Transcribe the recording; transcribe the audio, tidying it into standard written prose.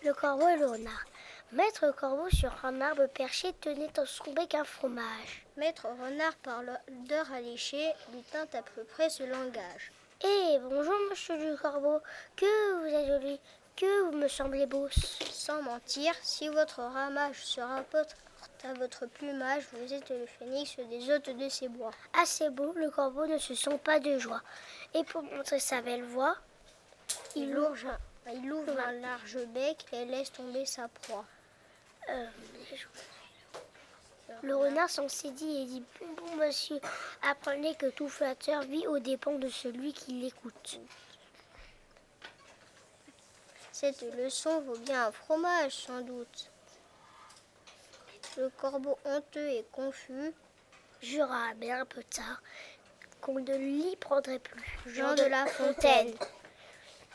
le corbeau et le renard. Maître corbeau sur un arbre perché tenait dans son bec un fromage. Maître renard, par l'odeur alléchée, lui tint à peu près ce langage. Eh, bonjour monsieur le corbeau, que vous êtes joli, que vous me semblez beau. Sans mentir, si votre ramage se rapporte à votre plumage, vous êtes le phénix des hôtes de ces bois. Assez beau, le corbeau ne se sent pas de joie. Et pour montrer sa belle voix, il ouvre un large bec et laisse tomber sa proie. Le renard s'en saisit et dit « Bon monsieur, apprenez que tout flatteur vit aux dépens de celui qui l'écoute. » Cette leçon vaut bien un fromage, sans doute. Le corbeau honteux et confus jura, mais un peu tard, qu'on ne l'y prendrait plus. Jean de La Fontaine.